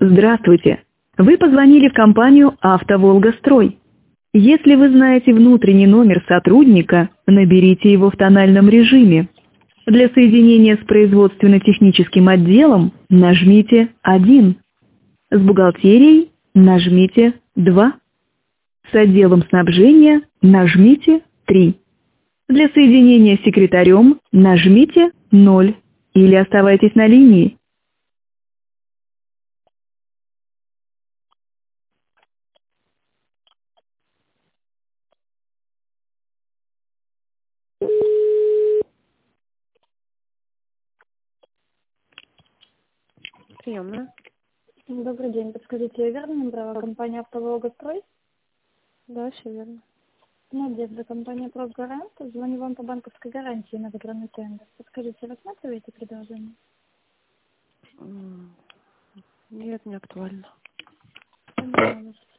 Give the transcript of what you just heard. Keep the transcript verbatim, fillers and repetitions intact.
Здравствуйте! Вы позвонили в компанию «АвтоВолгастрой». Если вы знаете внутренний номер сотрудника, наберите его в тональном режиме. Для соединения с производственно-техническим отделом нажмите один. С бухгалтерией нажмите два. С отделом снабжения нажмите три. Для соединения с секретарем нажмите ноль или оставайтесь на линии. Приемная. Добрый день. Подскажите, я верно набрала компания «АвтоВолгастрой»? Да, все верно. Надежда, компания «Профгарант». Звоню вам по банковской гарантии на выигранный тендер. Подскажите, рассматриваете предложение? М, Нет, не актуально. Поняла вас.